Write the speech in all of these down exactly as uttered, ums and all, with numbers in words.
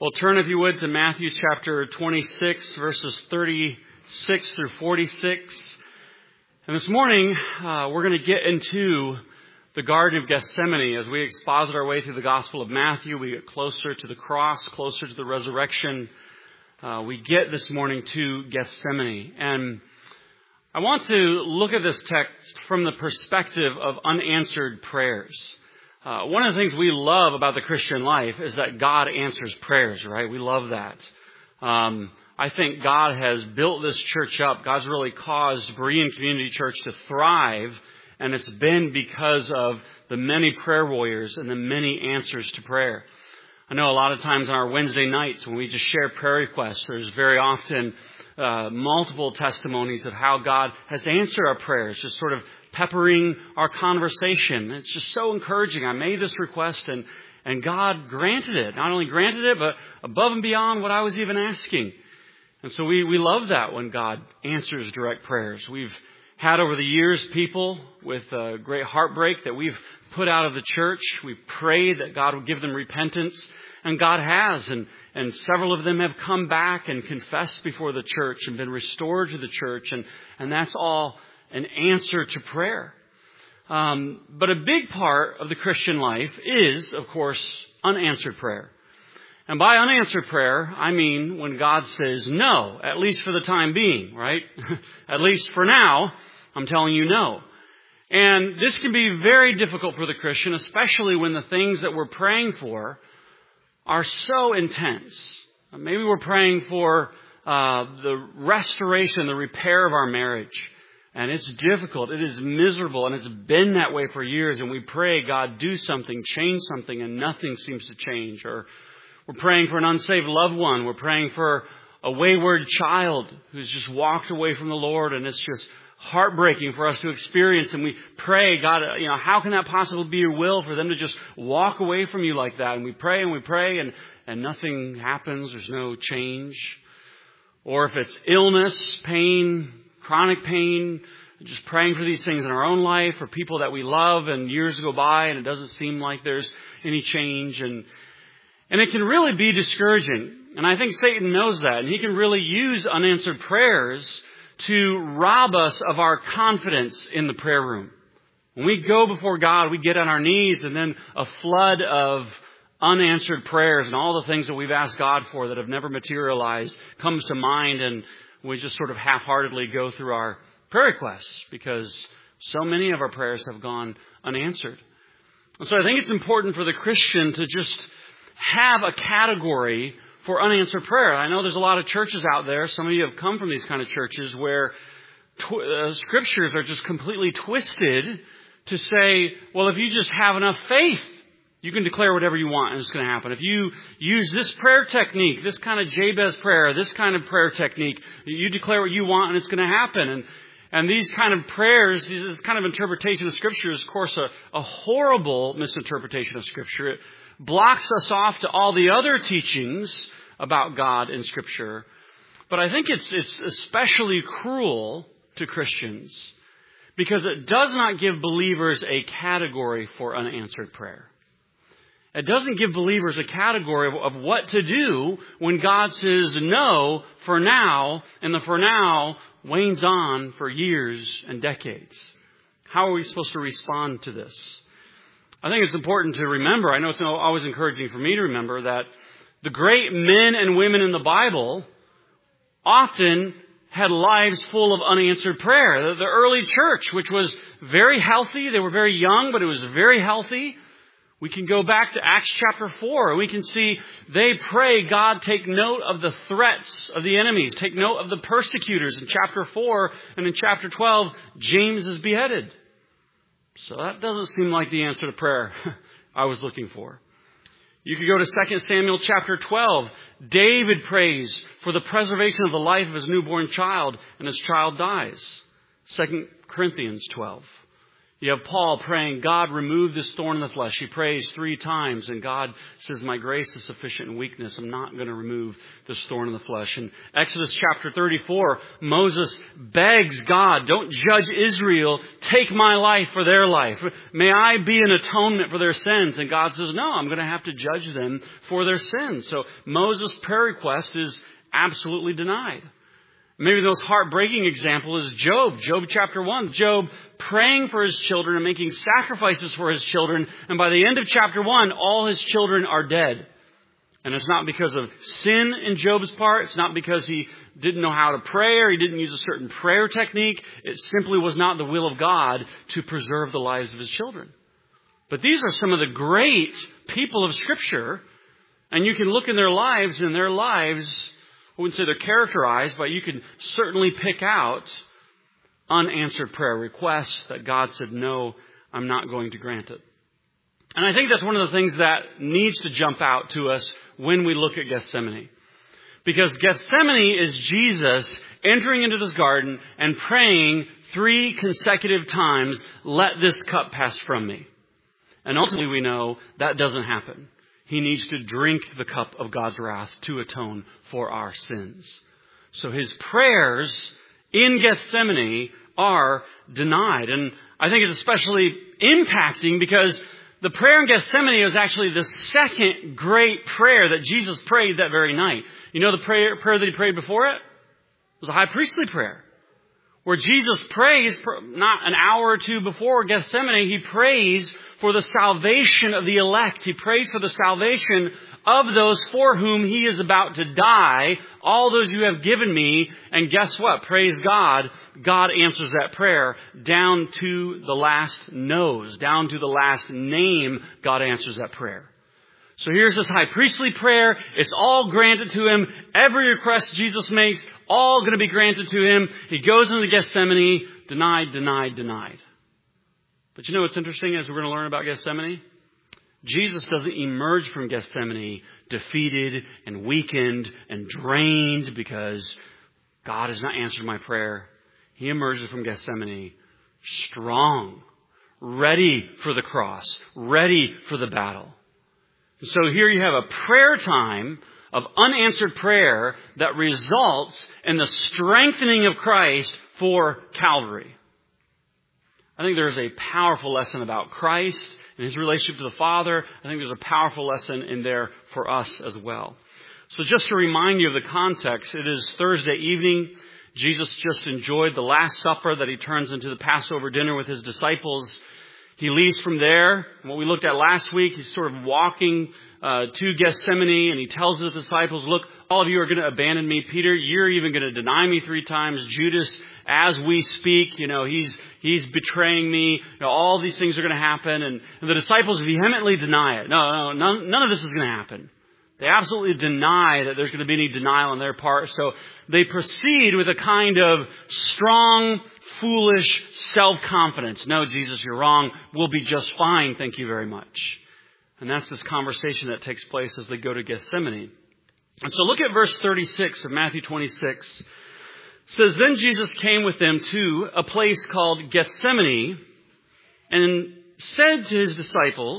Well, turn, if you would, to Matthew chapter twenty-six, verses thirty-six through forty-six. And this morning, uh, we're going to get into the Garden of Gethsemane. As we exposit our way through the Gospel of Matthew, we get closer to the cross, closer to the resurrection. Uh, we get this morning to Gethsemane. And I want to look at this text from the perspective of unanswered prayers. Uh, one of the things we love about the Christian life is that God answers prayers, right? We love that. Um, I think God has built this church up. God's really caused Berean Community Church to thrive, and it's been because of the many prayer warriors and the many answers to prayer. I know a lot of times on our Wednesday nights when we just share prayer requests, there's very often uh, multiple testimonies of how God has answered our prayers, just sort of peppering our conversation. It's just so encouraging. I made this request and, and God granted it. Not only granted it, but above and beyond what I was even asking. And so we, we love that when God answers direct prayers. We've had over the years people with uh, great heartbreak that we've put out of the church. We prayed that God would give them repentance, and God has. And, and several of them have come back and confessed before the church and been restored to the church. And, and that's all an answer to prayer. Um, but a big part of the Christian life is, of course, unanswered prayer. And by unanswered prayer, I mean when God says no, at least for the time being, right? At least for now, I'm telling you no. And this can be very difficult for the Christian, especially when the things that we're praying for are so intense. Maybe we're praying for uh, the restoration, the repair of our marriage. And it's difficult. It is miserable. And it's been that way for years. And we pray, God, do something, change something, and nothing seems to change. Or we're praying for an unsaved loved one. We're praying for a wayward child who's just walked away from the Lord. And it's just heartbreaking for us to experience. And we pray, God, you know, how can that possibly be your will for them to just walk away from you like that? And we pray and we pray and, and nothing happens. There's no change. Or if it's illness, pain, chronic pain, just praying for these things in our own life or people that we love, and years go by and it doesn't seem like there's any change. And and it can really be discouraging. And I think Satan knows that. And he can really use unanswered prayers to rob us of our confidence in the prayer room. When we go before God, we get on our knees, and then a flood of unanswered prayers and all the things that we've asked God for that have never materialized comes to mind, and we just sort of half-heartedly go through our prayer requests because so many of our prayers have gone unanswered. And so I think it's important for the Christian to just have a category for unanswered prayer. I know there's a lot of churches out there. Some of you have come from these kind of churches where tw- uh, scriptures are just completely twisted to say, well, if you just have enough faith, you can declare whatever you want and it's going to happen. If you use this prayer technique, this kind of Jabez prayer, this kind of prayer technique, you declare what you want and it's going to happen. And and these kind of prayers, this kind of interpretation of Scripture is, of course, a, a horrible misinterpretation of Scripture. It blocks us off to all the other teachings about God in Scripture. But I think it's it's especially cruel to Christians because it does not give believers a category for unanswered prayer. It doesn't give believers a category of, of what to do when God says no for now, and the for now wanes on for years and decades. How are we supposed to respond to this? I think it's important to remember, I know it's always encouraging for me to remember, that the great men and women in the Bible often had lives full of unanswered prayer. The, the early church, which was very healthy, they were very young, but it was very healthy. We can go back to Acts chapter four and we can see they pray, God, take note of the threats of the enemies. Take note of the persecutors in chapter four, and in chapter twelve, James is beheaded. So that doesn't seem like the answer to prayer I was looking for. You could go to Second Samuel chapter twelve. David prays for the preservation of the life of his newborn child, and his child dies. Second Corinthians twelve. You have Paul praying, God, remove this thorn in the flesh. He prays three times, and God says, my grace is sufficient in weakness. I'm not going to remove this thorn in the flesh. In Exodus chapter thirty-four, Moses begs God, don't judge Israel. Take my life for their life. May I be an atonement for their sins. And God says, no, I'm going to have to judge them for their sins. So Moses' prayer request is absolutely denied. Maybe the most heartbreaking example is Job. Job chapter one. Job praying for his children and making sacrifices for his children. And by the end of chapter one, all his children are dead. And it's not because of sin in Job's part. It's not because he didn't know how to pray or he didn't use a certain prayer technique. It simply was not the will of God to preserve the lives of his children. But these are some of the great people of Scripture. And you can look in their lives, and their lives, I wouldn't say they're characterized, but you can certainly pick out unanswered prayer requests that God said, no, I'm not going to grant it. And I think that's one of the things that needs to jump out to us when we look at Gethsemane. Because Gethsemane is Jesus entering into this garden and praying three consecutive times, let this cup pass from me. And ultimately we know that doesn't happen. He needs to drink the cup of God's wrath to atone for our sins. So his prayers in Gethsemane are denied. And I think it's especially impacting because the prayer in Gethsemane was actually the second great prayer that Jesus prayed that very night. You know the prayer, prayer that he prayed before it? It was a high priestly prayer. Where Jesus prays, not an hour or two before Gethsemane, he prays for the salvation of the elect. He prays for the salvation of those for whom he is about to die. All those you have given me. And guess what? Praise God. God answers that prayer down to the last nose, down to the last name. God answers that prayer. So here's this high priestly prayer. It's all granted to him. Every request Jesus makes, all going to be granted to him. He goes into Gethsemane, denied, denied, denied. But you know what's interesting as we're going to learn about Gethsemane? Jesus doesn't emerge from Gethsemane defeated and weakened and drained because God has not answered my prayer. He emerges from Gethsemane strong, ready for the cross, ready for the battle. So here you have a prayer time of unanswered prayer that results in the strengthening of Christ for Calvary. I think there's a powerful lesson about Christ and his relationship to the Father. I think there's a powerful lesson in there for us as well. So just to remind you of the context, it is Thursday evening. Jesus just enjoyed the Last Supper that he turns into the Passover dinner with his disciples. He leaves from there. What we looked at last week, he's sort of walking uh, to Gethsemane, and he tells his disciples, look, all of you are going to abandon me. Peter, you're even going to deny me three times. Judas, as we speak, you know, he's he's betraying me. You know, all these things are going to happen. And, and the disciples vehemently deny it. No, no, none, none of this is going to happen. They absolutely deny that there's going to be any denial on their part. So they proceed with a kind of strong, foolish self-confidence. No, Jesus, you're wrong. We'll be just fine. Thank you very much. And that's this conversation that takes place as they go to Gethsemane. And so look at verse thirty-six of Matthew twenty-six. It says, then Jesus came with them to a place called Gethsemane and said to his disciples,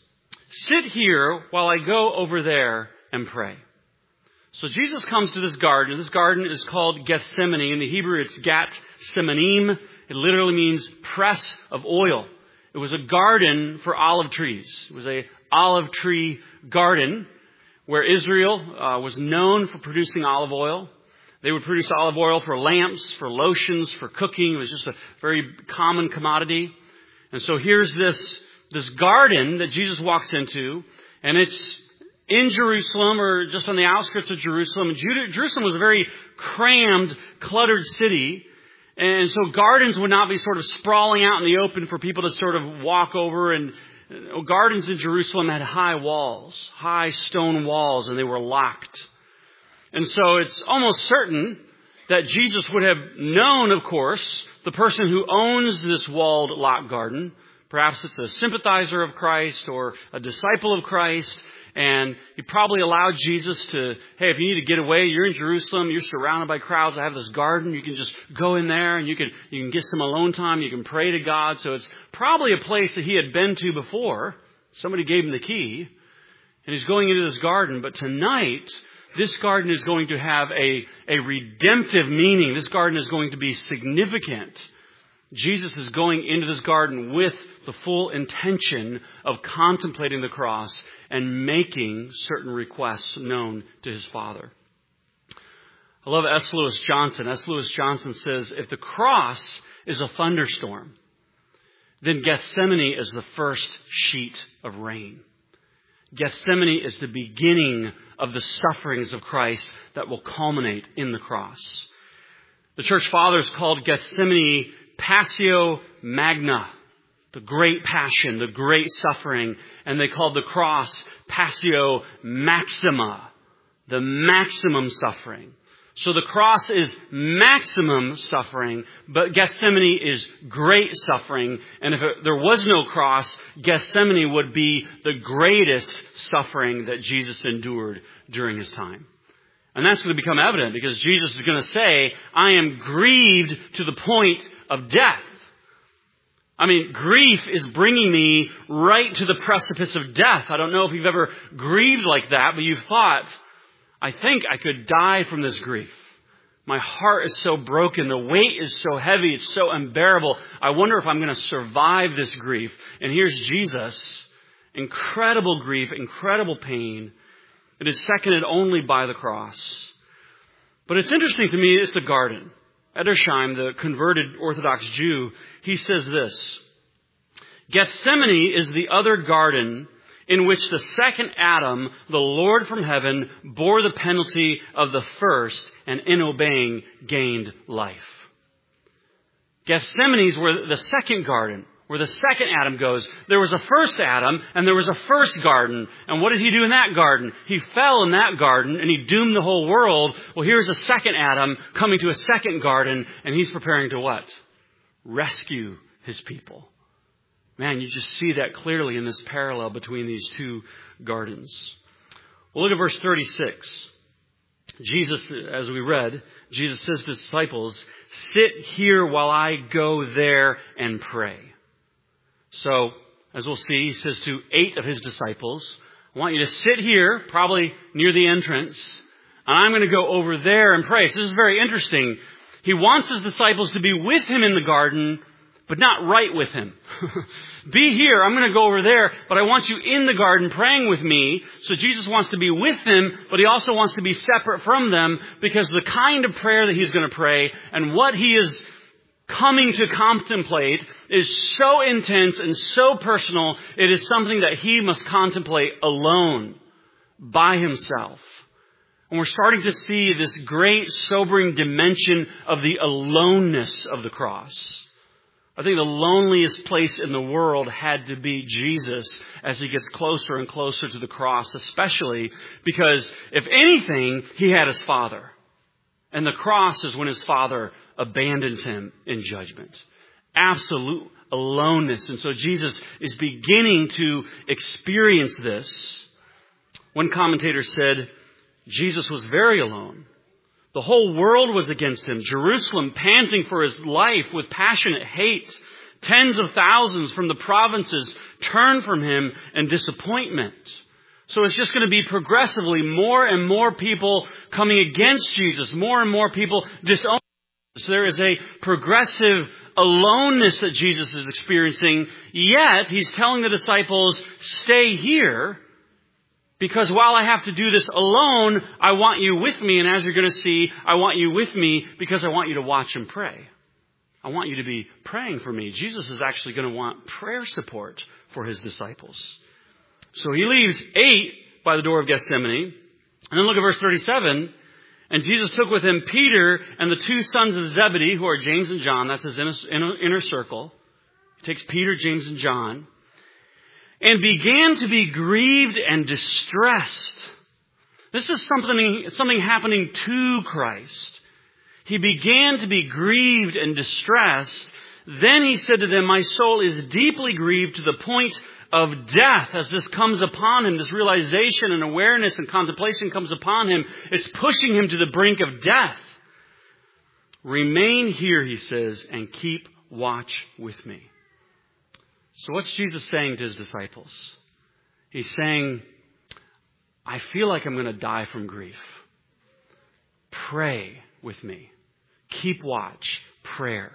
sit here while I go over there and pray. So Jesus comes to this garden. This garden is called Gethsemane. In the Hebrew, it's Gat Semanim. It literally means press of oil. It was a garden for olive trees. It was a olive tree garden where Israel uh, was known for producing olive oil. They would produce olive oil for lamps, for lotions, for cooking. It was just a very common commodity. And so here's this This garden that Jesus walks into, and it's in Jerusalem or just on the outskirts of Jerusalem. And Judah, Jerusalem was a very crammed, cluttered city. And so gardens would not be sort of sprawling out in the open for people to sort of walk over. And gardens in Jerusalem had high walls, high stone walls, and they were locked. And so it's almost certain that Jesus would have known, of course, the person who owns this walled locked garden. Perhaps it's a sympathizer of Christ or a disciple of Christ. And he probably allowed Jesus to, hey, if you need to get away, you're in Jerusalem, you're surrounded by crowds. I have this garden. You can just go in there and you can, you can get some alone time. You can pray to God. So it's probably a place that he had been to before. Somebody gave him the key and he's going into this garden. But tonight, this garden is going to have a, a redemptive meaning. This garden is going to be significant. Jesus is going into this garden with the full intention of contemplating the cross and making certain requests known to his Father. I love S. Lewis Johnson. S. Lewis Johnson says, if the cross is a thunderstorm, then Gethsemane is the first sheet of rain. Gethsemane is the beginning of the sufferings of Christ that will culminate in the cross. The church fathers called Gethsemane Passio Magna, the great passion, the great suffering. And they called the cross Passio Maxima, the maximum suffering. So the cross is maximum suffering, but Gethsemane is great suffering. And if it, there was no cross, Gethsemane would be the greatest suffering that Jesus endured during his time. And that's going to become evident because Jesus is going to say, I am grieved to the point of death. I mean, grief is bringing me right to the precipice of death. I don't know if you've ever grieved like that, but you've thought, I think I could die from this grief. My heart is so broken. The weight is so heavy. It's so unbearable. I wonder if I'm going to survive this grief. And here's Jesus. Incredible grief, incredible pain. It is seconded only by the cross. But it's interesting to me, it's the garden. Edersheim, the converted Orthodox Jew, he says this. Gethsemane is the other garden in which the second Adam, the Lord from heaven, bore the penalty of the first and in obeying gained life. Gethsemane is where the second garden, where the second Adam goes. There was a first Adam and there was a first garden. And what did he do in that garden? He fell in that garden and he doomed the whole world. Well, here's a second Adam coming to a second garden and he's preparing to what? Rescue his people. Man, you just see that clearly in this parallel between these two gardens. Well, look at verse thirty-six. Jesus, as we read, Jesus says to his disciples, sit here while I go there and pray. So, as we'll see, he says to eight of his disciples, I want you to sit here, probably near the entrance, and I'm going to go over there and pray. So this is very interesting. He wants his disciples to be with him in the garden, but not right with him. Be here, I'm going to go over there, but I want you in the garden praying with me. So Jesus wants to be with them, but he also wants to be separate from them because the kind of prayer that he's going to pray and what he is coming to contemplate is so intense and so personal, it is something that he must contemplate alone, by himself. And we're starting to see this great sobering dimension of the aloneness of the cross. I think the loneliest place in the world had to be Jesus as he gets closer and closer to the cross, especially because, if anything, he had his Father. And the cross is when his Father abandons him in judgment. Absolute aloneness. And so Jesus is beginning to experience this. One commentator said, Jesus was very alone. The whole world was against him. Jerusalem panting for his life with passionate hate. Tens of thousands from the provinces turned from him in disappointment. So it's just going to be progressively more and more people coming against Jesus. More and more people disowning. So there is a progressive aloneness that Jesus is experiencing. Yet he's telling the disciples, stay here. Because while I have to do this alone, I want you with me. And as you're going to see, I want you with me because I want you to watch and pray. I want you to be praying for me. Jesus is actually going to want prayer support for his disciples. So he leaves eight by the door of Gethsemane. And then look at verse thirty-seven. And Jesus took with him Peter and the two sons of Zebedee, who are James and John. That's his inner, inner circle. He takes Peter, James, and John. And began to be grieved and distressed. This is something, something happening to Christ. He began to be grieved and distressed. Then he said to them, my soul is deeply grieved to the point of death, as this comes upon him, this realization and awareness and contemplation comes upon him, it's pushing him to the brink of death. Remain here, he says, and keep watch with me. So what's Jesus saying to his disciples? He's saying, I feel like I'm going to die from grief. Pray with me. Keep watch. Prayer.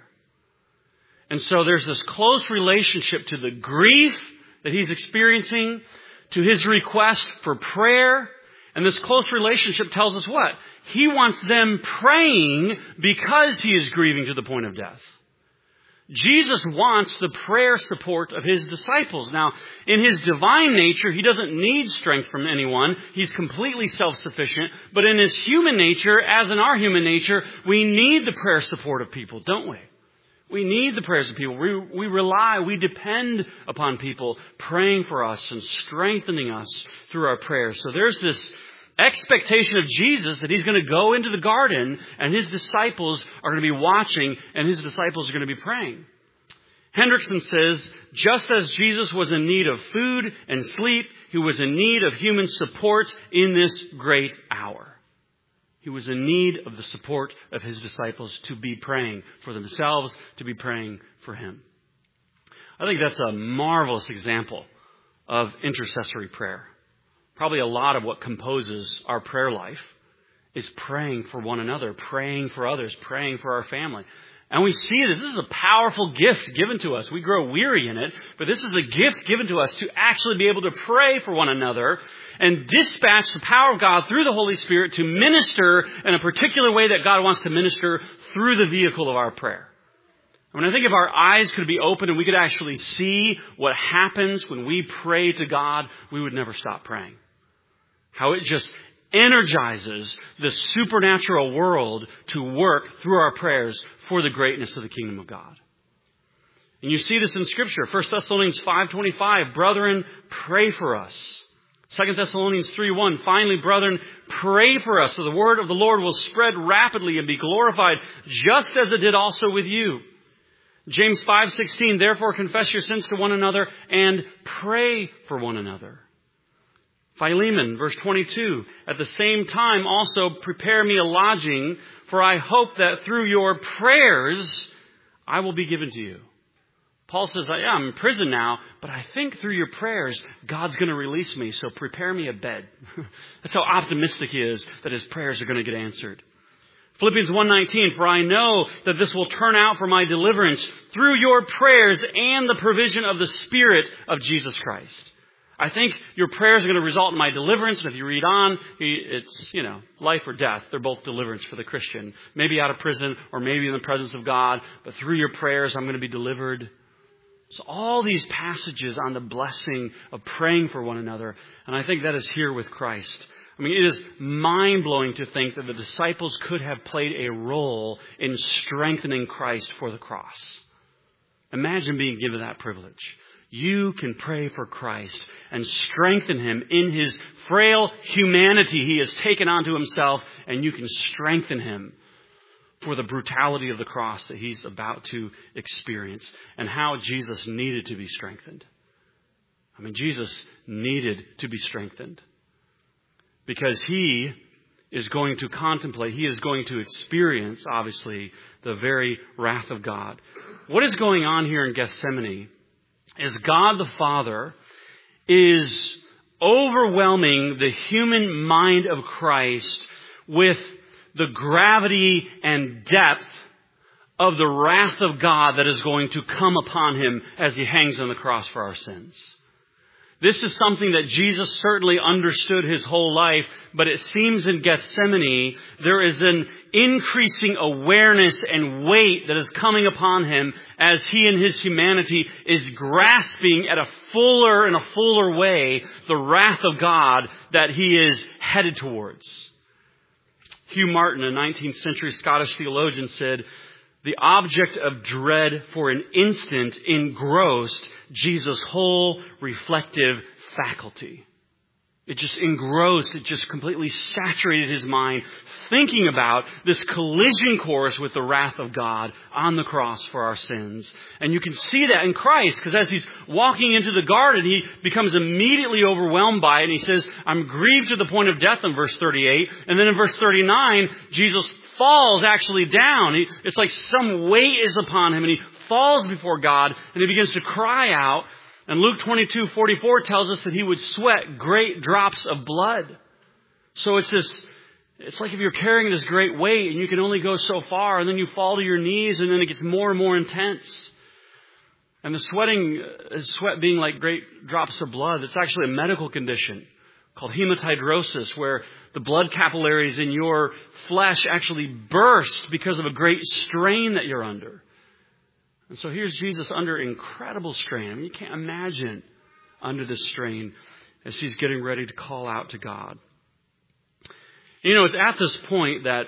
And so there's this close relationship to the grief that he's experiencing, to his request for prayer. And this close relationship tells us what? He wants them praying because he is grieving to the point of death. Jesus wants the prayer support of his disciples. Now, in his divine nature, he doesn't need strength from anyone. He's completely self-sufficient. But in his human nature, as in our human nature, we need the prayer support of people, don't we? We need the prayers of people. We, we rely, we depend upon people praying for us and strengthening us through our prayers. So there's this expectation of Jesus that he's going to go into the garden and his disciples are going to be watching and his disciples are going to be praying. Hendrickson says, just as Jesus was in need of food and sleep, he was in need of human support in this great hour. He was in need of the support of his disciples to be praying for themselves, to be praying for him. I think that's a marvelous example of intercessory prayer. Probably a lot of what composes our prayer life is praying for one another, praying for others, praying for our family. And we see this. This is a powerful gift given to us. We grow weary in it, but this is a gift given to us to actually be able to pray for one another and dispatch the power of God through the Holy Spirit to minister in a particular way that God wants to minister through the vehicle of our prayer. I mean, I think if our eyes could be open and we could actually see what happens when we pray to God, we would never stop praying. How it just energizes the supernatural world to work through our prayers for the greatness of the kingdom of God. And you see this in Scripture. First Thessalonians five twenty-five, brethren, pray for us. Second Thessalonians three one, finally, brethren, pray for us so the word of the Lord will spread rapidly and be glorified, just as it did also with you. James five sixteen, therefore confess your sins to one another and pray for one another. Philemon, verse twenty-two, at the same time also prepare me a lodging, for I hope that through your prayers I will be given to you. Paul says, yeah, I'm in prison now, but I think through your prayers God's going to release me, so prepare me a bed. That's how optimistic he is that his prayers are going to get answered. Philippians one nineteen, for I know that this will turn out for my deliverance through your prayers and the provision of the Spirit of Jesus Christ. I think your prayers are going to result in my deliverance. And if you read on, it's, you know, life or death. They're both deliverance for the Christian. Maybe out of prison or maybe in the presence of God. But through your prayers, I'm going to be delivered. So all these passages on the blessing of praying for one another. And I think that is here with Christ. I mean, it is mind-blowing to think that the disciples could have played a role in strengthening Christ for the cross. Imagine being given that privilege. You can pray for Christ and strengthen him in his frail humanity he has taken onto himself, and you can strengthen him for the brutality of the cross that he's about to experience and how Jesus needed to be strengthened. I mean, Jesus needed to be strengthened because he is going to contemplate, he is going to experience, obviously, the very wrath of God. What is going on here in Gethsemane is God the Father is overwhelming the human mind of Christ with the gravity and depth of the wrath of God that is going to come upon him as he hangs on the cross for our sins. This is something that Jesus certainly understood his whole life, but it seems in Gethsemane there is an increasing awareness and weight that is coming upon him as he in his humanity is grasping at a fuller and a fuller way the wrath of God that he is headed towards. Hugh Martin, a nineteenth century Scottish theologian, said, the object of dread for an instant engrossed Jesus' whole reflective faculty. It just engrossed, it just completely saturated his mind, thinking about this collision course with the wrath of God on the cross for our sins. And you can see that in Christ, because as he's walking into the garden, he becomes immediately overwhelmed by it. And he says, I'm grieved to the point of death in verse thirty-eight. And then in verse thirty-nine, Jesus falls actually down. He, it's like some weight is upon him, and he falls before God, and he begins to cry out. And Luke twenty-two forty-four tells us that he would sweat great drops of blood. So it's this, it's like if you're carrying this great weight and you can only go so far, and then you fall to your knees, and then it gets more and more intense. And the sweating, sweat being like great drops of blood, it's actually a medical condition called hematidrosis, where the blood capillaries in your flesh actually burst because of a great strain that you're under. And so here's Jesus under incredible strain. I mean, you can't imagine under this strain as he's getting ready to call out to God. You know, it's at this point that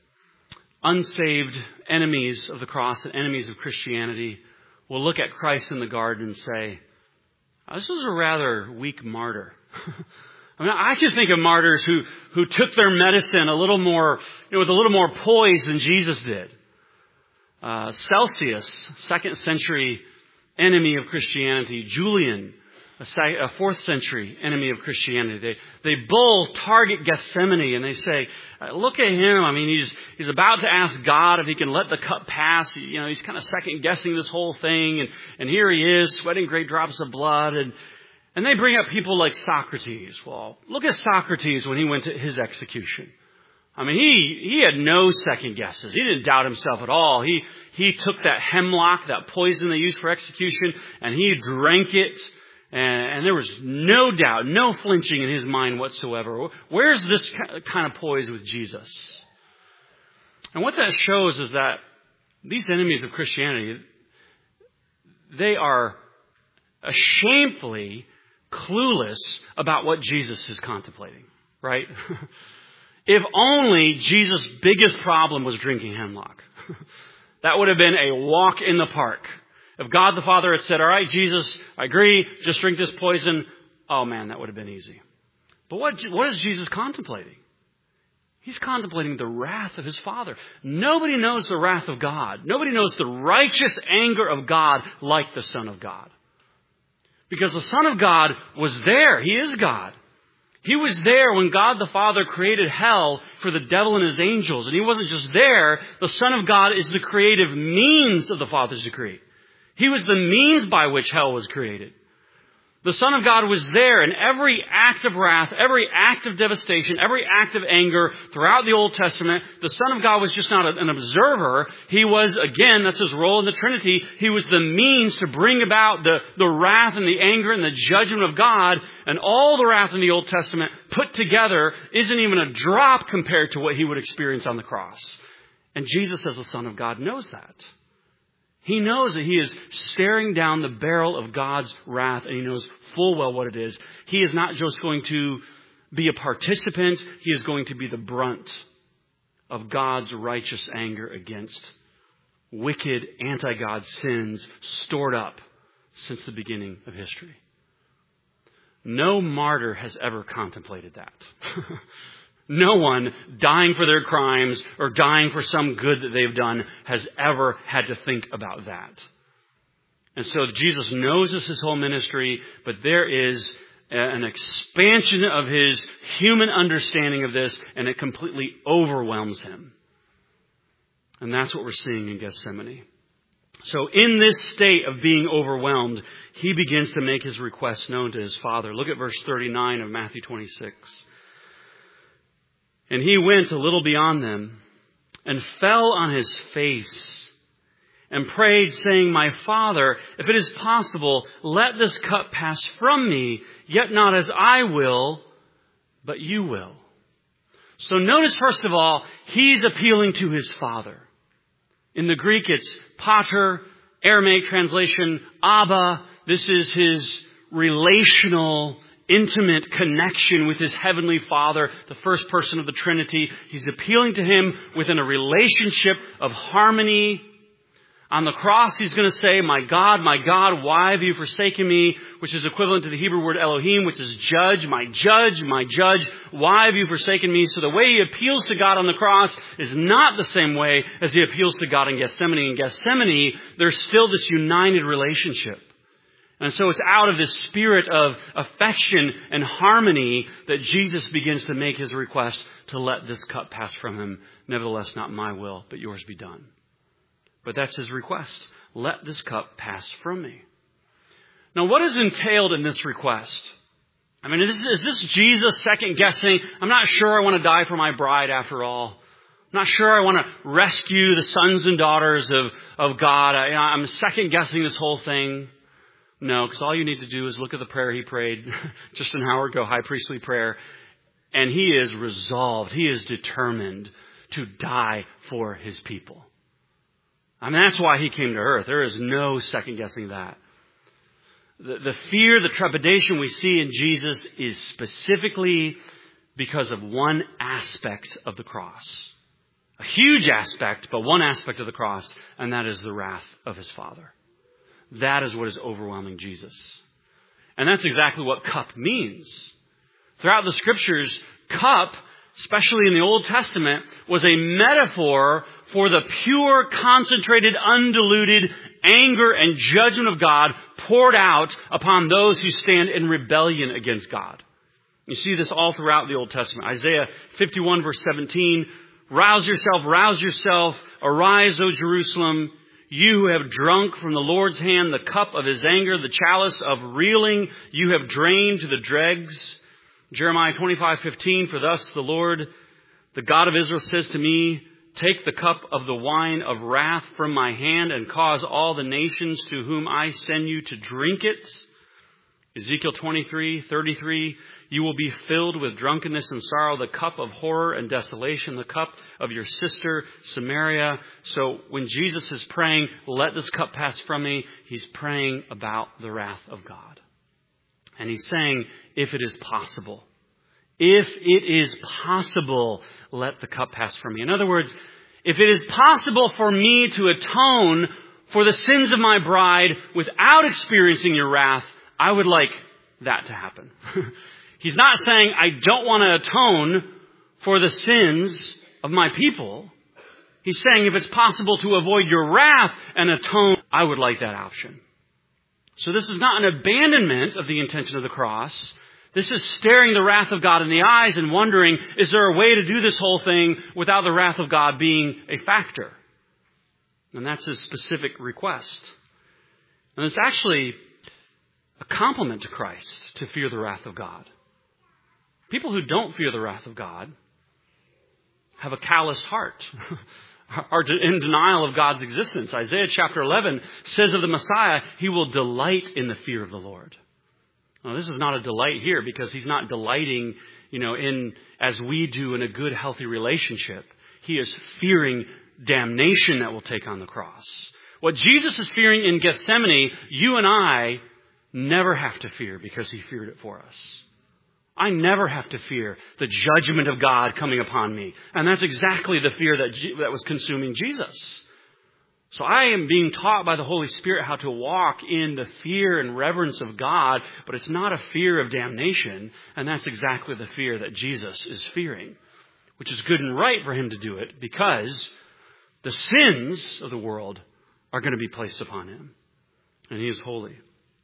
unsaved enemies of the cross and enemies of Christianity will look at Christ in the garden and say, oh, this was a rather weak martyr. I mean, I can think of martyrs who, who took their medicine a little more, you know, with a little more poise than Jesus did. Uh, Celsius, second century enemy of Christianity. Julian, a, se- a fourth century enemy of Christianity. They they both target Gethsemane, and they say, look at him. I mean, he's he's about to ask God if he can let the cup pass. You know, he's kind of second guessing this whole thing, and and here he is, sweating great drops of blood. And and they bring up people like Socrates. Well, look at Socrates when he went to his execution. I mean, he, he had no second guesses. He didn't doubt himself at all. He, he took that hemlock, that poison they used for execution, and he drank it. And, and there was no doubt, no flinching in his mind whatsoever. Where's this kind of poise with Jesus? And what that shows is that these enemies of Christianity, they are shamefully clueless about what Jesus is contemplating, right? If only Jesus' biggest problem was drinking hemlock. That would have been a walk in the park. If God the Father had said, all right, Jesus, I agree, just drink this poison. Oh man, that would have been easy. But what, what is Jesus contemplating? He's contemplating the wrath of his Father. Nobody knows the wrath of God. Nobody knows the righteous anger of God like the Son of God. Because the Son of God was there. He is God. He was there when God the Father created hell for the devil and his angels. And he wasn't just there. The Son of God is the creative means of the Father's decree. He was the means by which hell was created. The Son of God was there in every act of wrath, every act of devastation, every act of anger throughout the Old Testament. The Son of God was just not an observer. He was, again, that's his role in the Trinity. He was the means to bring about the, the wrath and the anger and the judgment of God. And all the wrath in the Old Testament put together isn't even a drop compared to what he would experience on the cross. And Jesus, as the Son of God, knows that. He knows that he is staring down the barrel of God's wrath, and he knows full well what it is. He is not just going to be a participant. He is going to be the brunt of God's righteous anger against wicked, anti-God sins stored up since the beginning of history. No martyr has ever contemplated that. No one dying for their crimes or dying for some good that they've done has ever had to think about that. And so Jesus knows this his whole ministry, but there is an expansion of his human understanding of this, and it completely overwhelms him. And that's what we're seeing in Gethsemane. So in this state of being overwhelmed, he begins to make his request known to his Father. Look at verse thirty-nine of Matthew twenty-six. And he went a little beyond them and fell on his face and prayed, saying, My Father, if it is possible, let this cup pass from me, yet not as I will, but you will. So notice, first of all, he's appealing to his Father. In the Greek, it's pater, Aramaic translation, Abba. This is his relational intimate connection with his heavenly Father, the first person of the Trinity. He's appealing to him within a relationship of harmony, On the cross, he's going to say, my God, my God, why have you forsaken me? Which is equivalent to the Hebrew word Elohim, which is judge, my judge, my judge, why have you forsaken me? So the way he appeals to God on the cross is not the same way as he appeals to God in Gethsemane. In Gethsemane, there's still this united relationship. And so it's out of this spirit of affection and harmony that Jesus begins to make his request to let this cup pass from him. Nevertheless, not my will, but yours be done. But that's his request. Let this cup pass from me. Now, what is entailed in this request? I mean, is this, is this Jesus second guessing? I'm not sure I want to die for my bride after all. I'm not sure I want to rescue the sons and daughters of, of God. I, I'm second guessing this whole thing. No, because all you need to do is look at the prayer he prayed just an hour ago, high priestly prayer. And he is resolved. He is determined to die for his people. I mean, that's why he came to earth. There is no second guessing that. The, the fear, the trepidation we see in Jesus is specifically because of one aspect of the cross. A huge aspect, but one aspect of the cross, and that is the wrath of his Father. That is what is overwhelming Jesus. And that's exactly what cup means. Throughout the scriptures, cup, especially in the Old Testament, was a metaphor for the pure, concentrated, undiluted anger and judgment of God poured out upon those who stand in rebellion against God. You see this all throughout the Old Testament. Isaiah fifty-one verse seventeen, rouse yourself, rouse yourself, arise, O Jerusalem, you who have drunk from the Lord's hand the cup of his anger, the chalice of reeling, you have drained to the dregs. Jeremiah twenty-five fifteen, for thus the Lord, the God of Israel, says to me, take the cup of the wine of wrath from my hand and cause all the nations to whom I send you to drink it. Ezekiel twenty-three thirty-three, you will be filled with drunkenness and sorrow, the cup of horror and desolation, the cup of your sister Samaria. So when Jesus is praying, let this cup pass from me, he's praying about the wrath of God. And he's saying, if it is possible, if it is possible, let the cup pass from me. In other words, if it is possible for me to atone for the sins of my bride without experiencing your wrath, I would like that to happen. He's not saying I don't want to atone for the sins of my people. He's saying if it's possible to avoid your wrath and atone, I would like that option. So this is not an abandonment of the intention of the cross. This is staring the wrath of God in the eyes and wondering, is there a way to do this whole thing without the wrath of God being a factor? And that's his specific request. And it's actually a compliment to Christ to fear the wrath of God. People who don't fear the wrath of God have a callous heart, are in denial of God's existence. Isaiah chapter eleven says of the Messiah, he will delight in the fear of the Lord. Now, this is not a delight here because he's not delighting, you know, in as we do in a good, healthy relationship. He is fearing damnation that will take on the cross. What Jesus is fearing in Gethsemane, you and I never have to fear because he feared it for us. I never have to fear the judgment of God coming upon me. And that's exactly the fear that G- that was consuming Jesus. So I am being taught by the Holy Spirit how to walk in the fear and reverence of God, but it's not a fear of damnation. And that's exactly the fear that Jesus is fearing, which is good and right for him to do it because the sins of the world are going to be placed upon him. And he is holy.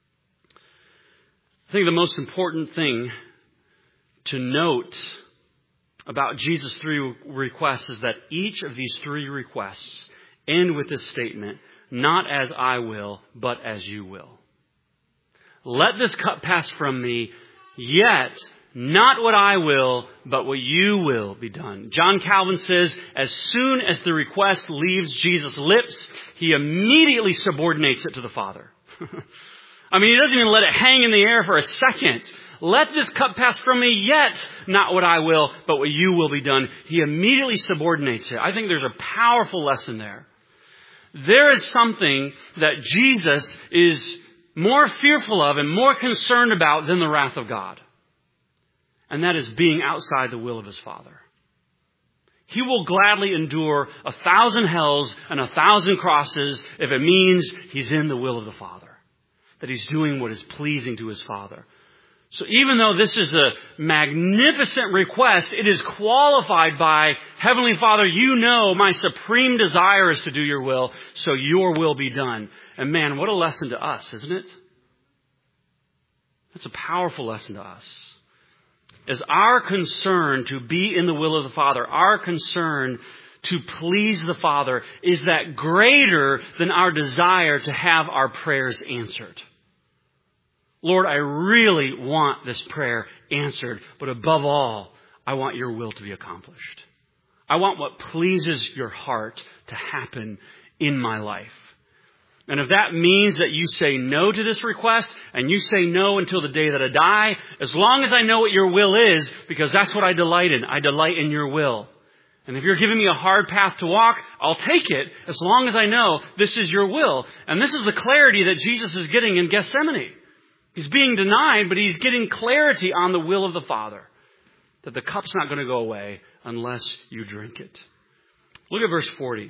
I think the most important thing to note about Jesus' three requests is that each of these three requests end with this statement, not as I will, but as you will. Let this cup pass from me, yet not what I will, but what you will be done. John Calvin says, as soon as the request leaves Jesus' lips, he immediately subordinates it to the Father. I mean, he doesn't even let it hang in the air for a second. Let this cup pass from me, yet not what I will, but what you will be done. He immediately subordinates it. I think there's a powerful lesson there. There is something that Jesus is more fearful of and more concerned about than the wrath of God. And that is being outside the will of his Father. He will gladly endure a thousand hells and a thousand crosses if it means he's in the will of the Father, that he's doing what is pleasing to his Father. So even though this is a magnificent request, it is qualified by, Heavenly Father, you know my supreme desire is to do your will, so your will be done. And man, what a lesson to us, isn't it? That's a powerful lesson to us. Is our concern to be in the will of the Father, our concern to please the Father, is that greater than our desire to have our prayers answered? Lord, I really want this prayer answered, but above all, I want your will to be accomplished. I want what pleases your heart to happen in my life. And if that means that you say no to this request, and you say no until the day that I die, as long as I know what your will is, because that's what I delight in. I delight in your will. And if you're giving me a hard path to walk, I'll take it as long as I know this is your will. And this is the clarity that Jesus is getting in Gethsemane. He's being denied, but he's getting clarity on the will of the Father. That the cup's not going to go away unless you drink it. Look at verse forty.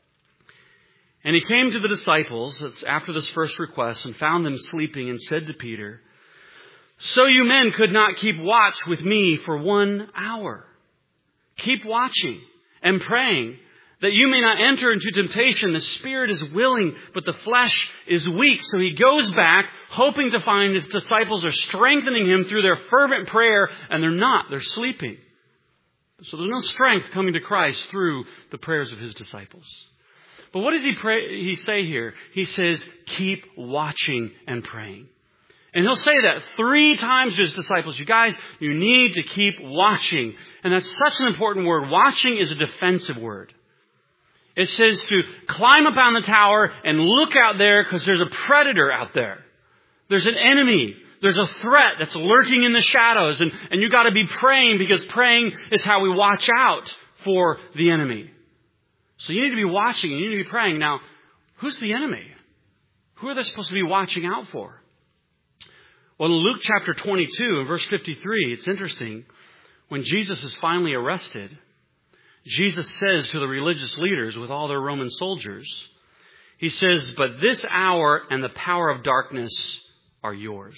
And he came to the disciples, that's after this first request, and found them sleeping and said to Peter, so you men could not keep watch with me for one hour. Keep watching and praying that you may not enter into temptation. The spirit is willing, but the flesh is weak. So he goes back, hoping to find his disciples are strengthening him through their fervent prayer, and they're not. They're sleeping. So there's no strength coming to Christ through the prayers of his disciples. But what does he pray? He say here? He says, keep watching and praying. And he'll say that three times to his disciples. You guys, you need to keep watching. And that's such an important word. Watching is a defensive word. It says to climb up on the tower and look out there because there's a predator out there. There's an enemy. There's a threat that's lurking in the shadows. And, and you got to be praying, because praying is how we watch out for the enemy. So you need to be watching and you need to be praying. Now, who's the enemy? Who are they supposed to be watching out for? Well, in Luke chapter twenty-two and verse fifty-three, it's interesting. When Jesus is finally arrested, Jesus says to the religious leaders with all their Roman soldiers, he says, but this hour and the power of darkness are yours.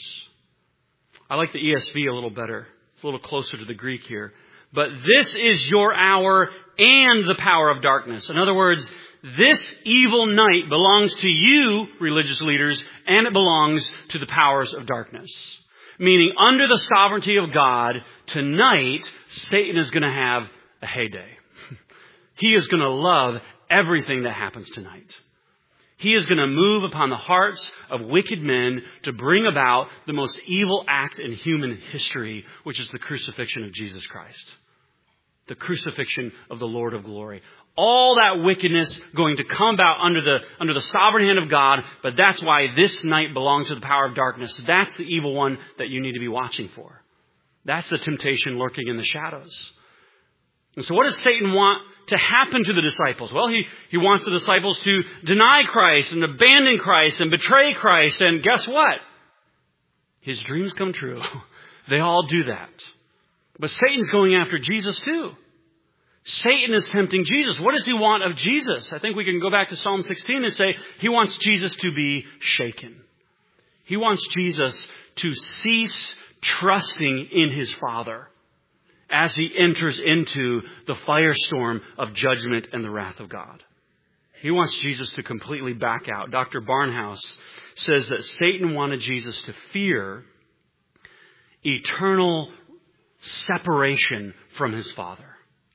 I like the E S V a little better. It's a little closer to the Greek here. But this is your hour and the power of darkness. In other words, this evil night belongs to you, religious leaders, and it belongs to the powers of darkness. Meaning, under the sovereignty of God, tonight, Satan is going to have a heyday. He is going to love everything that happens tonight. He is going to move upon the hearts of wicked men to bring about the most evil act in human history, which is the crucifixion of Jesus Christ. The crucifixion of the Lord of glory. All that wickedness going to come about under the, under the sovereign hand of God, but that's why this night belongs to the power of darkness. That's the evil one that you need to be watching for. That's the temptation lurking in the shadows. And so what does Satan want to happen to the disciples? Well, he, he wants the disciples to deny Christ and abandon Christ and betray Christ. And guess what? His dreams come true. They all do that. But Satan's going after Jesus too. Satan is tempting Jesus. What does he want of Jesus? I think we can go back to Psalm sixteen and say he wants Jesus to be shaken. He wants Jesus to cease trusting in his Father as he enters into the firestorm of judgment and the wrath of God. He wants Jesus to completely back out. Doctor Barnhouse says that Satan wanted Jesus to fear eternal separation from his Father.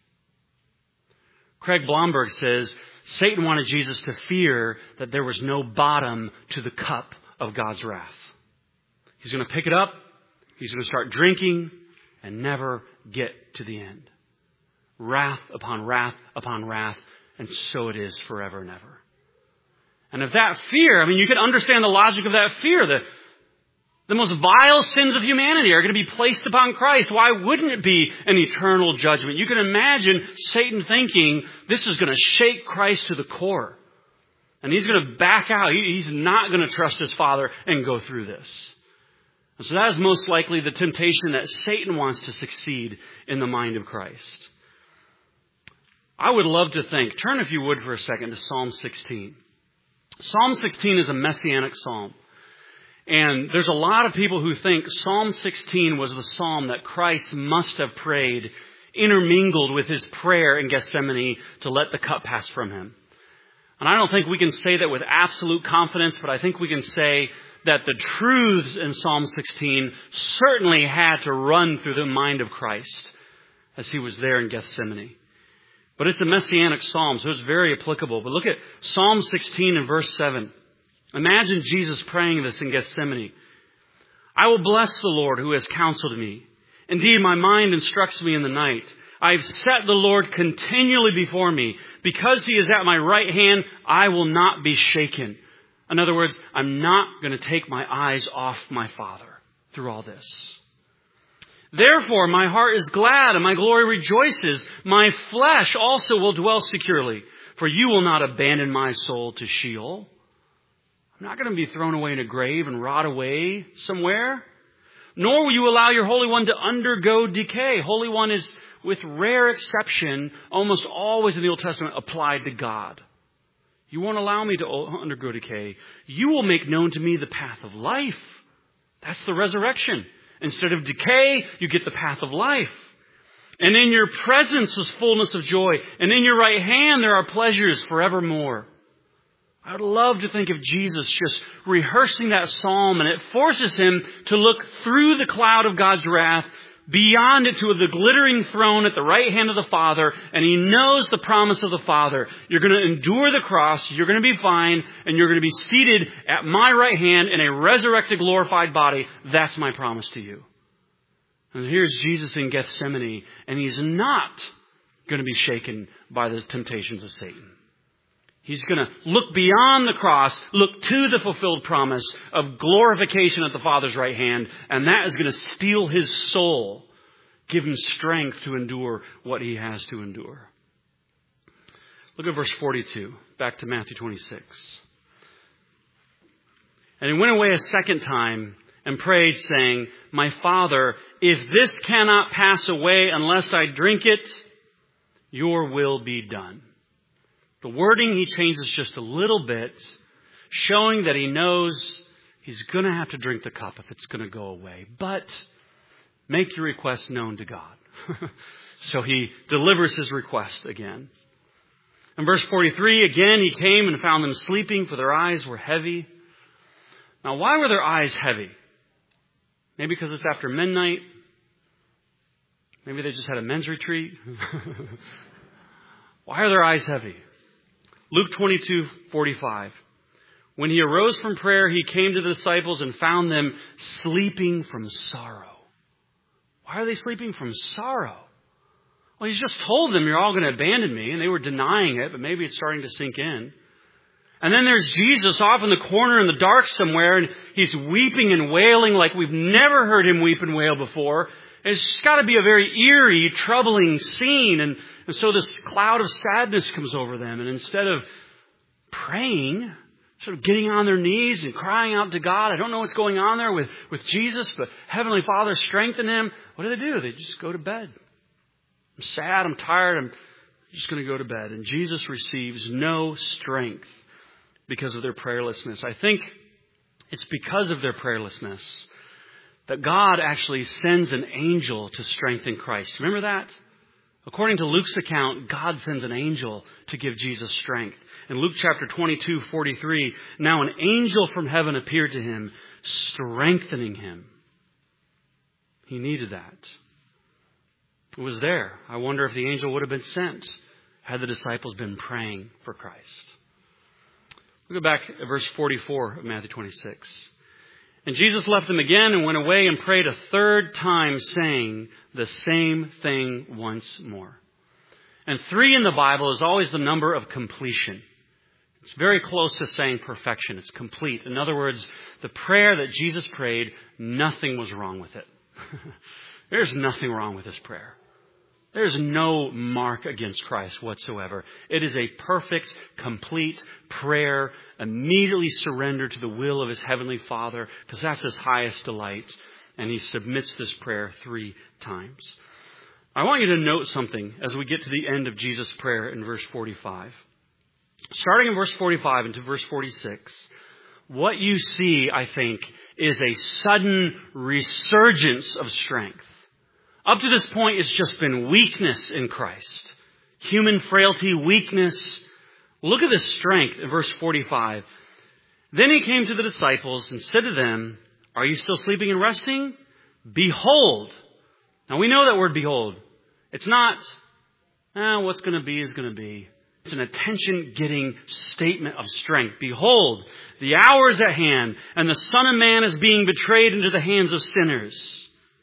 Craig Blomberg says Satan wanted Jesus to fear that there was no bottom to the cup of God's wrath. He's going to pick it up. He's going to start drinking and never get to the end. Wrath upon wrath upon wrath. And so it is forever and ever. And if that fear, I mean, you can understand the logic of that fear. The, the most vile sins of humanity are going to be placed upon Christ. Why wouldn't it be an eternal judgment? You can imagine Satan thinking this is going to shake Christ to the core. And he's going to back out. He, he's not going to trust his Father and go through this. And so that is most likely the temptation that Satan wants to succeed in the mind of Christ. I would love to think, turn if you would for a second to Psalm sixteen. Psalm sixteen is a messianic psalm. And there's a lot of people who think Psalm sixteen was the psalm that Christ must have prayed, intermingled with his prayer in Gethsemane to let the cup pass from him. And I don't think we can say that with absolute confidence, but I think we can say that the truths in Psalm sixteen certainly had to run through the mind of Christ as he was there in Gethsemane. But it's a messianic psalm, so it's very applicable. But look at Psalm sixteen and verse seven. Imagine Jesus praying this in Gethsemane. I will bless the Lord who has counseled me. Indeed, my mind instructs me in the night. I've set the Lord continually before me. Because he is at my right hand, I will not be shaken. In other words, I'm not going to take my eyes off my Father through all this. Therefore, my heart is glad and my glory rejoices. My flesh also will dwell securely, for you will not abandon my soul to Sheol. I'm not going to be thrown away in a grave and rot away somewhere. Nor will you allow your Holy One to undergo decay. Holy One is, with rare exception, almost always in the Old Testament applied to God. You won't allow me to undergo decay. You will make known to me the path of life. That's the resurrection. Instead of decay, you get the path of life. And in your presence was fullness of joy. And in your right hand there are pleasures forevermore. I would love to think of Jesus just rehearsing that psalm, and it forces him to look through the cloud of God's wrath, beyond it to the glittering throne at the right hand of the Father, and he knows the promise of the Father. You're going to endure the cross, you're going to be fine, and you're going to be seated at my right hand in a resurrected, glorified body. That's my promise to you. And here's Jesus in Gethsemane, and he's not going to be shaken by the temptations of Satan. He's going to look beyond the cross, look to the fulfilled promise of glorification at the Father's right hand, and that is going to steal his soul, give him strength to endure what he has to endure. Look at verse forty-two, back to Matthew twenty-six. And he went away a second time and prayed, saying, My Father, if this cannot pass away unless I drink it, your will be done. The wording he changes just a little bit, showing that he knows he's going to have to drink the cup if it's going to go away. But make your request known to God. So he delivers his request again. In verse forty-three, again he came and found them sleeping, for their eyes were heavy. Now, why were their eyes heavy? Maybe because it's after midnight. Maybe they just had a men's retreat. Why are their eyes heavy? Luke twenty-two forty-five. When he arose from prayer, he came to the disciples and found them sleeping from sorrow. Why are they sleeping from sorrow? Well, he's just told them, you're all going to abandon me. And they were denying it, but maybe it's starting to sink in. And then there's Jesus off in the corner in the dark somewhere, and he's weeping and wailing like we've never heard him weep and wail before. It's got to be a very eerie, troubling scene. And, and so this cloud of sadness comes over them. And instead of praying, sort of getting on their knees and crying out to God, I don't know what's going on there with, with Jesus, but Heavenly Father, strengthen him. What do they do? They just go to bed. I'm sad, I'm tired, I'm just going to go to bed. And Jesus receives no strength because of their prayerlessness. I think it's because of their prayerlessness that God actually sends an angel to strengthen Christ. Remember that? According to Luke's account, God sends an angel to give Jesus strength. In Luke chapter twenty-two forty-three, now an angel from heaven appeared to him, strengthening him. He needed that. It was there. I wonder if the angel would have been sent had the disciples been praying for Christ. We'll go back at verse forty-four of Matthew twenty-six. And Jesus left them again and went away and prayed a third time, saying the same thing once more. And three in the Bible is always the number of completion. It's very close to saying perfection. It's complete. In other words, the prayer that Jesus prayed, nothing was wrong with it. There's nothing wrong with this prayer. There's no mark against Christ whatsoever. It is a perfect, complete prayer, immediately surrendered to the will of his heavenly Father, because that's his highest delight. And he submits this prayer three times. I want you to note something as we get to the end of Jesus' prayer in verse forty-five. Starting in verse forty-five into verse forty-six, what you see, I think, is a sudden resurgence of strength. Up to this point, it's just been weakness in Christ. Human frailty, weakness. Look at this strength in verse forty-five. Then he came to the disciples and said to them, "Are you still sleeping and resting? Behold." Now we know that word behold. It's not, ah, what's going to be is going to be. It's an attention-getting statement of strength. Behold, the hour is at hand, and the Son of Man is being betrayed into the hands of sinners.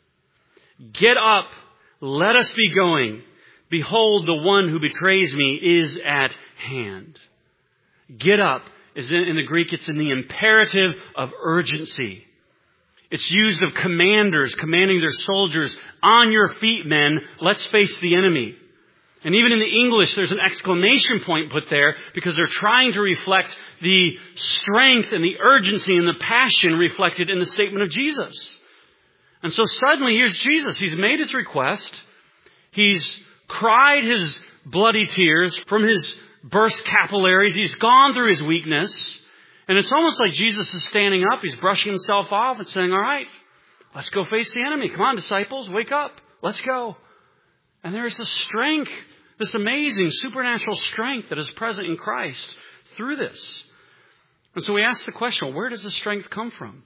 Get up, let us be going. Behold, the one who betrays me is at hand. Get up is in, in the Greek, it's in the imperative of urgency. It's used of commanders commanding their soldiers, on your feet, men, let's face the enemy. And even in the English, there's an exclamation point put there because they're trying to reflect the strength and the urgency and the passion reflected in the statement of Jesus. And so suddenly, here's Jesus. He's made his request. He's cried his bloody tears from his burst capillaries. He's gone through his weakness. And it's almost like Jesus is standing up. He's brushing himself off and saying, all right, let's go face the enemy. Come on, disciples, wake up. Let's go. And there's this strength, this amazing supernatural strength that is present in Christ through this. And so we ask the question, where does the strength come from?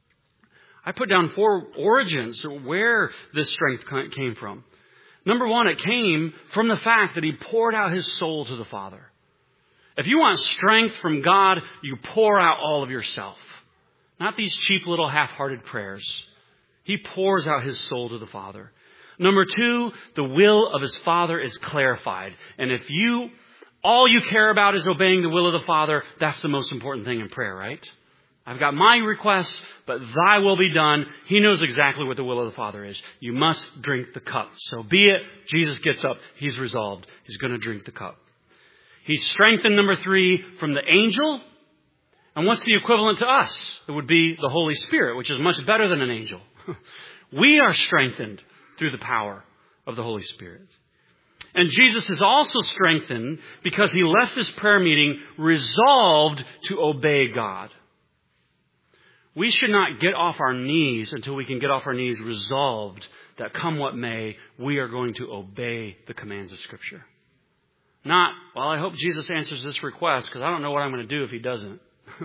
I put down four origins where this strength came from. Number one, it came from the fact that he poured out his soul to the Father. If you want strength from God, you pour out all of yourself. Not these cheap little half-hearted prayers. He pours out his soul to the Father. Number two, the will of his Father is clarified. And if you, all you care about is obeying the will of the Father, that's the most important thing in prayer, right? I've got my request, but thy will be done. He knows exactly what the will of the Father is. You must drink the cup. So be it. Jesus gets up. He's resolved. He's going to drink the cup. He's strengthened, number three, from the angel. And what's the equivalent to us? It would be the Holy Spirit, which is much better than an angel. We are strengthened through the power of the Holy Spirit. And Jesus is also strengthened because he left this prayer meeting resolved to obey God. We should not get off our knees until we can get off our knees resolved that come what may, we are going to obey the commands of Scripture. Not, well, I hope Jesus answers this request because I don't know what I'm going to do if he doesn't.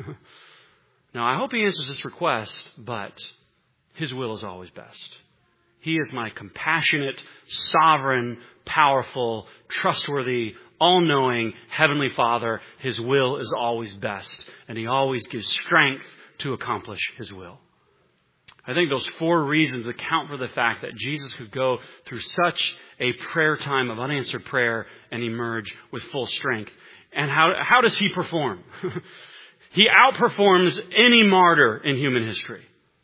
No, I hope he answers this request, but his will is always best. He is my compassionate, sovereign, powerful, trustworthy, all-knowing Heavenly Father. His will is always best, and he always gives strength to accomplish his will. I think those four reasons account for the fact that Jesus could go through such a prayer time of unanswered prayer and emerge with full strength. And how, how does he perform? He outperforms any martyr in human history.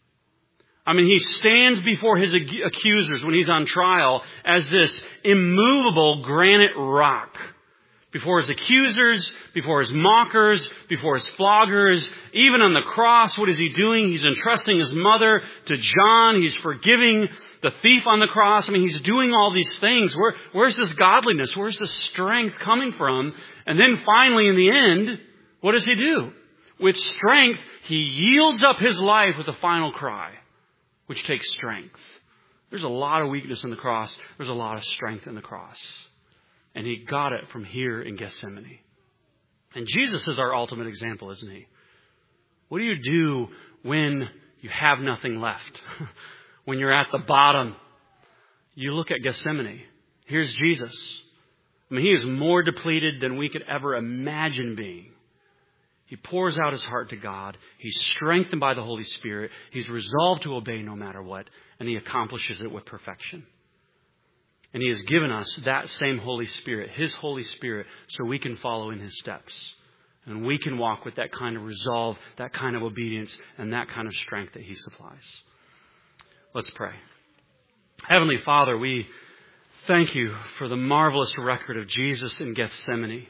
I mean, he stands before his accusers when he's on trial as this immovable granite rock. Before his accusers, before his mockers, before his floggers, even on the cross, what is he doing? He's entrusting his mother to John. He's forgiving the thief on the cross. I mean, he's doing all these things. Where, where's this godliness? Where's this strength coming from? And then finally, in the end, what does he do? With strength, he yields up his life with a final cry, which takes strength. There's a lot of weakness in the cross. There's a lot of strength in the cross. And he got it from here in Gethsemane. And Jesus is our ultimate example, isn't he? What do you do when you have nothing left? When you're at the bottom? You look at Gethsemane. Here's Jesus. I mean, he is more depleted than we could ever imagine being. He pours out his heart to God. He's strengthened by the Holy Spirit. He's resolved to obey no matter what. And he accomplishes it with perfection. And he has given us that same Holy Spirit, his Holy Spirit, so we can follow in his steps. And we can walk with that kind of resolve, that kind of obedience, and that kind of strength that he supplies. Let's pray. Heavenly Father, we thank you for the marvelous record of Jesus in Gethsemane.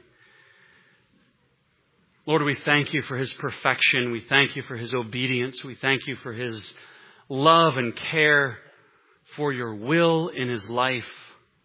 Lord, we thank you for his perfection. We thank you for his obedience. We thank you for his love and care for your will in his life.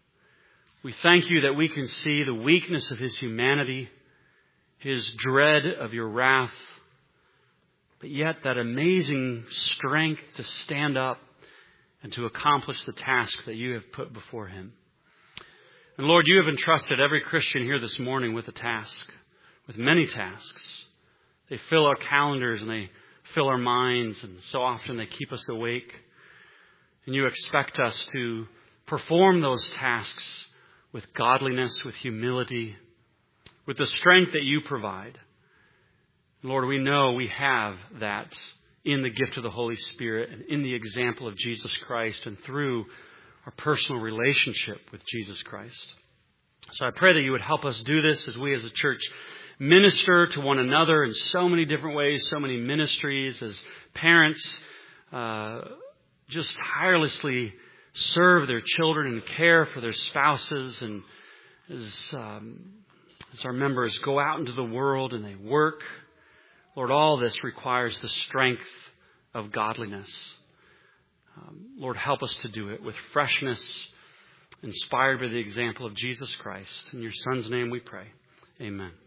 We thank you that we can see the weakness of his humanity, his dread of your wrath, but yet that amazing strength to stand up and to accomplish the task that you have put before him. And Lord, you have entrusted every Christian here this morning with a task, with many tasks. They fill our calendars and they fill our minds, and so often they keep us awake. And you expect us to perform those tasks with godliness, with humility, with the strength that you provide. Lord, we know we have that in the gift of the Holy Spirit and in the example of Jesus Christ and through our personal relationship with Jesus Christ. So I pray that you would help us do this as we as a church minister to one another in so many different ways, so many ministries, as parents uh, just tirelessly serve their children and care for their spouses, and as, um, as our members go out into the world and they work. Lord, all this requires the strength of godliness. Um, Lord, help us to do it with freshness, inspired by the example of Jesus Christ. In your Son's name we pray. Amen.